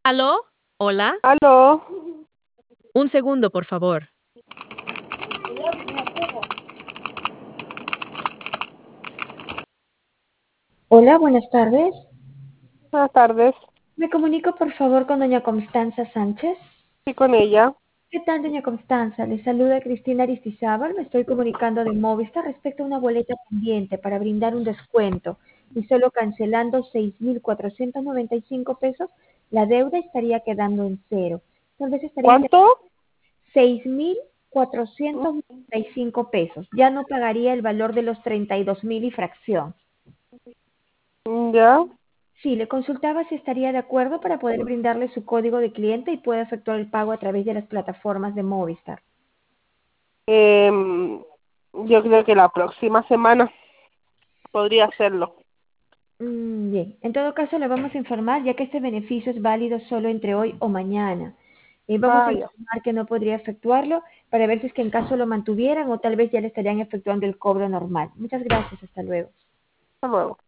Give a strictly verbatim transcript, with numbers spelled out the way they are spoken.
¿Aló? ¿Hola? ¿Aló? Un segundo, por favor. Hola, buenas tardes. Buenas tardes. Me comunico por favor con doña Constanza Sánchez. Sí, con ella. ¿Qué tal, doña Constanza? Le saluda Cristina Aristizábal. Me estoy comunicando de Movistar respecto a una boleta pendiente para brindar un descuento y solo cancelando seis mil cuatrocientos noventa y cinco pesos, la deuda estaría quedando en cero. Tal vez estaría ¿Cuánto? interesado. seis mil cuatrocientos noventa y cinco pesos. Ya no pagaría el valor de los treinta y dos mil y fracción. Mm, ¿Ya? Sí, le consultaba si estaría de acuerdo para poder brindarle su código de cliente y pueda efectuar el pago a través de las plataformas de Movistar. Em, yo creo que la próxima semana podría hacerlo. Mm, bien, en todo caso le vamos a informar ya que este beneficio es válido solo entre hoy o mañana. Eh, vamos a Ah, ya. informar que no podría efectuarlo para ver si es que en caso lo mantuvieran o tal vez ya le estarían efectuando el cobro normal. Muchas gracias, hasta luego. Hasta luego.